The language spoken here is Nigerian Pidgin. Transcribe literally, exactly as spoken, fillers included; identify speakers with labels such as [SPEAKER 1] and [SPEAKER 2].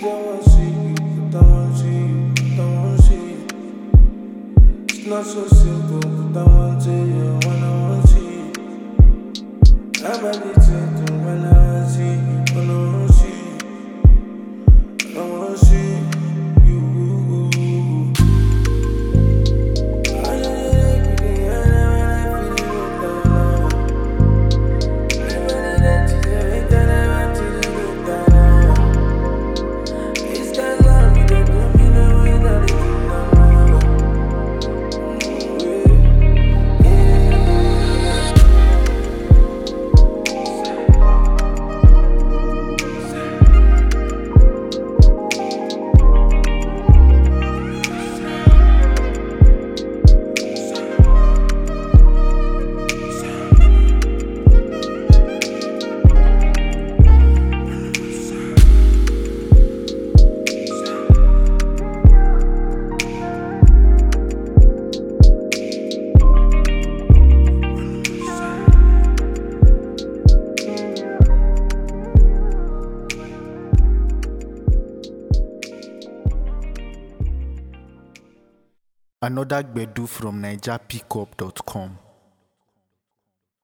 [SPEAKER 1] don't want to see you, but I want to see you, but I want to see you. It's not so simple, but I want to see you when I want to see you. I'm addicted to when I want to see you, when I want to see you. I want to see you.
[SPEAKER 2] Another Gbedu from Niger Pickup dot com.